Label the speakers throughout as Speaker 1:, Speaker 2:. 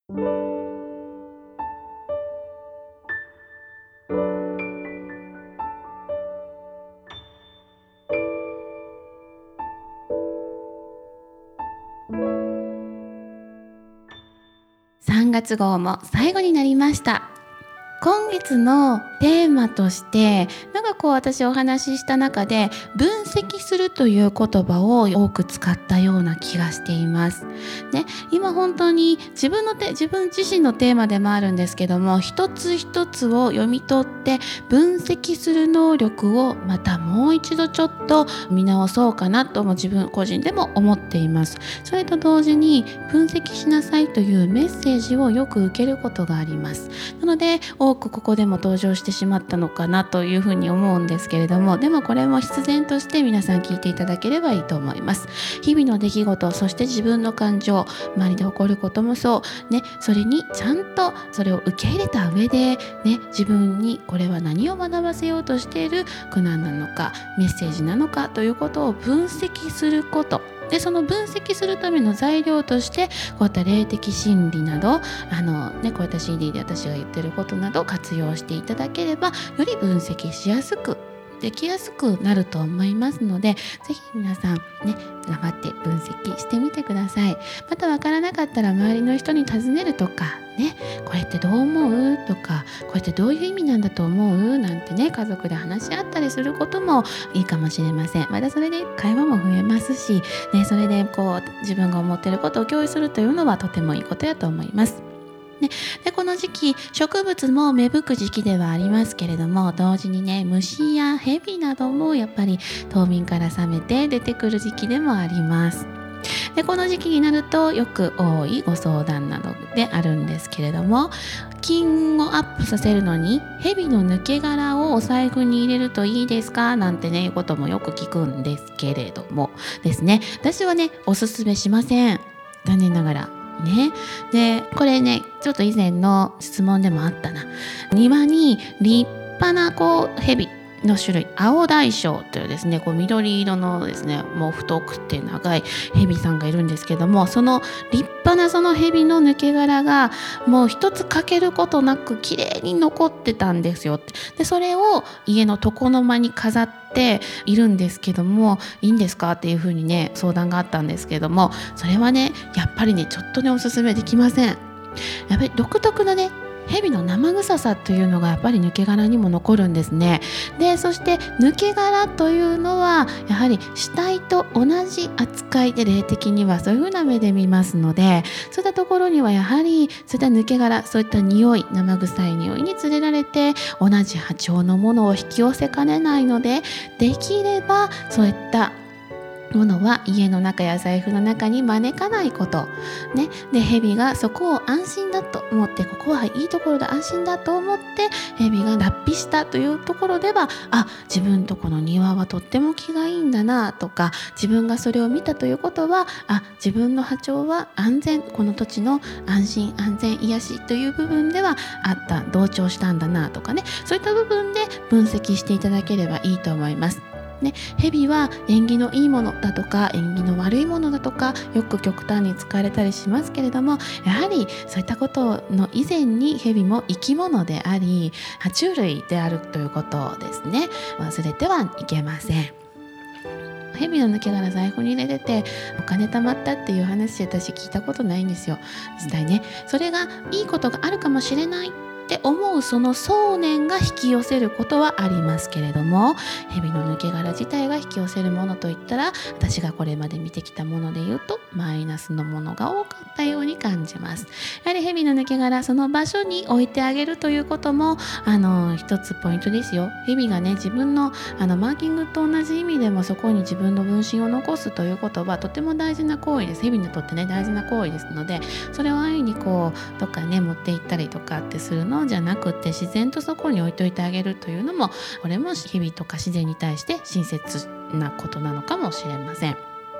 Speaker 1: 3月号も最後になりました。今月のテーマとして私お話しした中で分析するという言葉を多く使ったような気がしています、今本当に自分自身のテーマでもあるんですけども、一つ一つを読み取って分析する能力をまたもう一度ちょっと見直そうかなとも自分個人でも思っています。それと同時に分析しなさいというメッセージをよく受けることがあります。なので多くここでも登場してしまったのかなというふうに思うんですけれども、でもこれも必然として皆さん聞いていただければいいと思います。日々の出来事、そして自分の感情、周りで起こることもそう、それにちゃんとそれを受け入れた上で、自分にこれは何を学ばせようとしている苦難なのかメッセージなのかということを分析することで、その分析するための材料としてこういった霊的心理などこういった CD で私が言ってることなど活用していただければ、より分析しやすくできやすくなると思いますので、ぜひ皆さん頑張って分析してみてください。また分からなかったら周りの人に尋ねるとかこれってどう思うとか、これってどういう意味なんだと思うなんて家族で話し合ったりすることもいいかもしれません。またそれで会話も増えますし、それで自分が思っていることを共有するというのはとてもいいことやと思います。でこの時期植物も芽吹く時期ではありますけれども、同時に虫や蛇などもやっぱり冬眠から覚めて出てくる時期でもあります。でこの時期になるとよく多いご相談などであるんですけれども、金をアップさせるのに蛇の抜け殻をお財布に入れるといいですかなんていうこともよく聞くんですけれどもですね、私はおすすめしません。残念ながらでこれちょっと以前の質問でもあったな。庭に立派な蛇の種類、青大将というですね緑色のですねもう太くて長い蛇さんがいるんですけども、その立派なその蛇の抜け殻がもう一つ欠けることなく綺麗に残ってたんですよ。でそれを家の床の間に飾っているんですけども、いいんですかっていうふうに相談があったんですけども、それはやっぱりちょっとおすすめできません。やっぱり独特な蛇の生臭さというのがやっぱり抜け殻にも残るんですね。でそして抜け殻というのはやはり死体と同じ扱いで、霊的にはそういうふうな目で見ますので、そういったところにはやはりそういった抜け殻、そういった匂い、生臭い匂いに連れられて同じ波長のものを引き寄せかねないので、できればそういったものは家の中や財布の中に招かないことで、蛇がそこを安心だと思って、ここはいいところだ、安心だと思って蛇が脱皮したというところでは、自分とこの庭はとっても気がいいんだなとか、自分がそれを見たということは自分の波長は安全、この土地の安心安全癒しという部分では同調したんだなとかそういった部分で分析していただければいいと思います。蛇は縁起のいいものだとか縁起の悪いものだとかよく極端に使われたりしますけれども、やはりそういったことの以前に蛇も生き物であり爬虫類であるということですね。忘れてはいけません。蛇の抜け殻財布に入れててお金貯まったっていう話私聞いたことないんですよ。実際それがいいことがあるかもしれないって思うその想念が引き寄せることはありますけれども、蛇の抜け殻自体が引き寄せるものといったら、私がこれまで見てきたもので言うとマイナスのものが多かったように感じます。やはり蛇の抜け殻その場所に置いてあげるということも一つポイントですよ。蛇が自分のマーキングと同じ意味でもそこに自分の分身を残すということはとても大事な行為です。蛇にとって大事な行為ですので、それを安易にどっか持って行ったりとかってするのじゃなくて、自然とそこに置いといてあげるというのも、これも日々とか自然に対して親切なことなのかもしれません。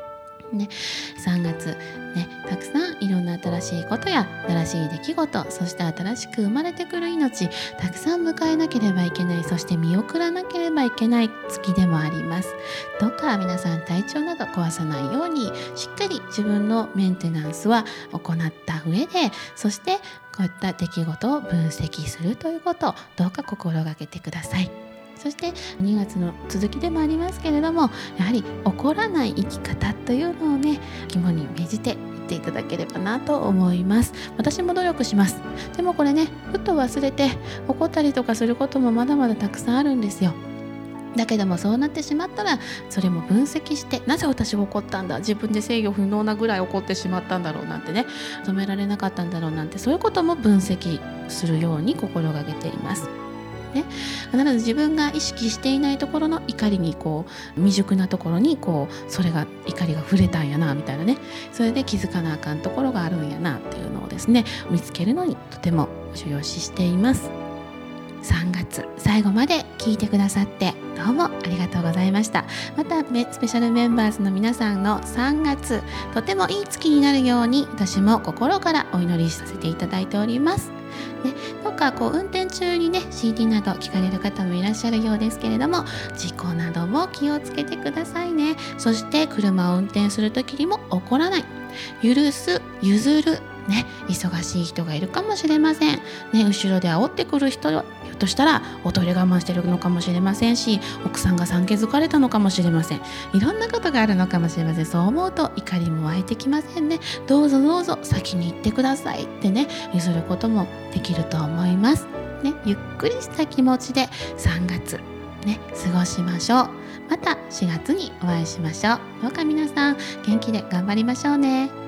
Speaker 1: ね、3月、ね、たくさんいろんな新しいことや新しい出来事、そして新しく生まれてくる命、たくさん迎えなければいけない、そして見送らなければいけない月でもあります。どうか皆さん体調など壊さないように、しっかり自分のメンテナンスは行った上で、そしてこういった出来事を分析するということをどうか心がけてください。そして2月の続きでもありますけれども、やはり怒らない生き方というのをね、肝に銘じていっていただければなと思います。私も努力します。でもこれね、ふと忘れて怒ったりとかすることもまだまだたくさんあるんですよ。だけどもそうなってしまったら、それも分析して、なぜ私が怒ったんだ、自分で制御不能なぐらい怒ってしまったんだろうなんてね、止められなかったんだろうなんて、そういうことも分析するように心がけていますね。必ず自分が意識していないところの怒りに未熟なところにそれが怒りが触れたんやなみたいなね、それで気づかなあかんところがあるんやなっていうのをですね、見つけるのにとても重要視しています。3月最後まで聞いてくださってどうもありがとうございました。またスペシャルメンバーズの皆さんの3月とてもいい月になるように、私も心からお祈りさせていただいておりますね。どうか運転中にね CD など聞かれる方もいらっしゃるようですけれども、事故なども気をつけてくださいね。そして車を運転する時にも怒らない、許す、譲るね、忙しい人がいるかもしれませんね。後ろで煽ってくる人はひょっとしたらおトイレ我慢してるのかもしれませんし、奥さんが産気づかれたのかもしれません。いろんなことがあるのかもしれません。そう思うと怒りも湧いてきませんね。どうぞどうぞ先に行ってくださいってね、譲ることもできると思いますね。ゆっくりした気持ちで3月ね過ごしましょう。また4月にお会いしましょう。どうか皆さん元気で頑張りましょうね。